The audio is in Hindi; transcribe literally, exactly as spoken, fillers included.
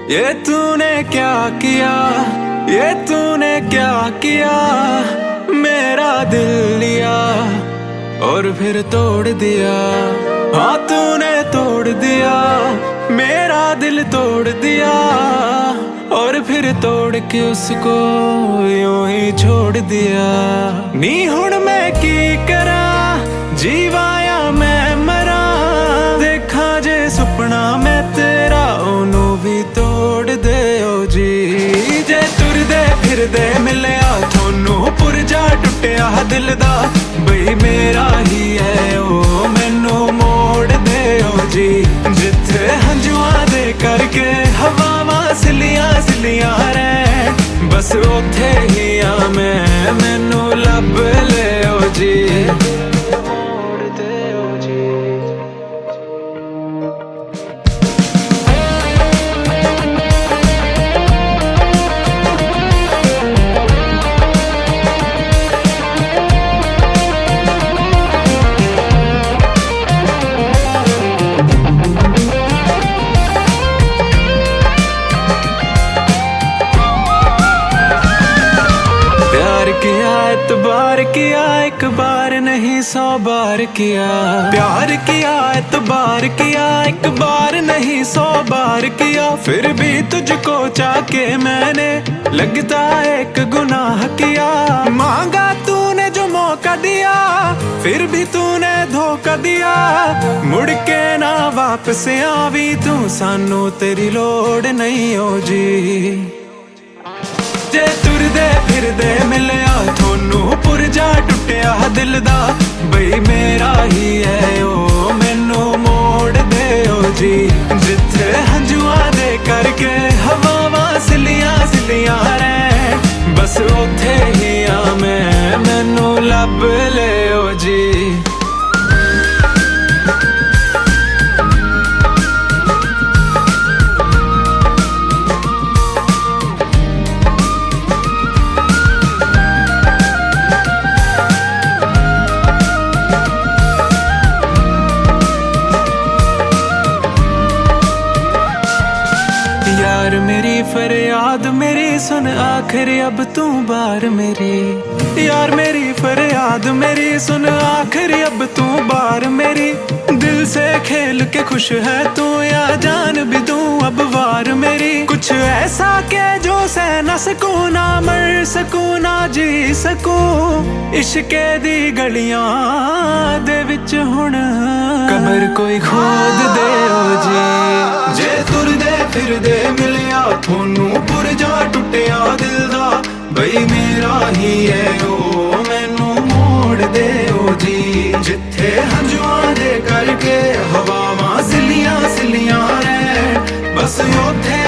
ये तूने क्या किया, ये तूने क्या किया, मेरा दिल लिया और फिर तोड़ दिया। हाँ तूने तोड़ दिया, मेरा दिल तोड़ दिया और फिर तोड़ के उसको यूं ही छोड़ दिया। नी हुण मैं की करा, जीवा या मैं मरा, देखा जे सुपना मैं तेरा ओनू भी तोड़ दे ओ जी। जे तुरदे फिरदे मिलिया थोनू पुरजा टुटिया दिल दा, बई मेरा ही है ओ मैनू मोड़ दे ओ जी। जिथे हंजुआ दे करके हवावां सिलियां सिलियां रैन, बस उथे ही आ मैं, मैनू लब ले ओ जी। एतबार किया एक बार नहीं सौ बार किया, प्यार किया एतबार किया एक बार नहीं सौ बार किया। फिर भी तुझको चाके मैंने लगता एक गुनाह किया। मांगा तूने जो मौका दिया, फिर भी तूने धोखा दिया। मुड़ के ना वापस आवी तू, सानू तेरी लोड़ नहीं हो जी। जे तुरदे फिरदे मिलिया थोनू पुरजा टुटिया दिल दा, बई मेरा ही है ओ मैनू मोड़ दे ओ जी। जिथे हंजुआ दे करके हवावां सिलियां सिलियां रैन, बस उथे ही आ मैं, मैनू लब ले ओ जी। यार मेरी फरियाद मेरी सुन आखिर अब तू बार मेरी। यार मेरी फरियाद मेरी सुन आखिर अब तू बार मेरी। दिल से खेल के खुश है तू या जान भी दूं अब वार मेरी। कुछ ऐसा के जो सह न सकूं, ना मर सकूं ना जी सकूं। इश्के दी गलियां दे विच हुण कमर कोई खोद दे ओ जी। जे तुरदे फिरदे मिलिया थोनू पुरजा टुटिया दिल दा, बई मेरा ही है ओ मैनू मोड़ दे ओ जी। जिथे हंजुआ दे करके हवावां सिलियां सिलियां रैन, बस उथे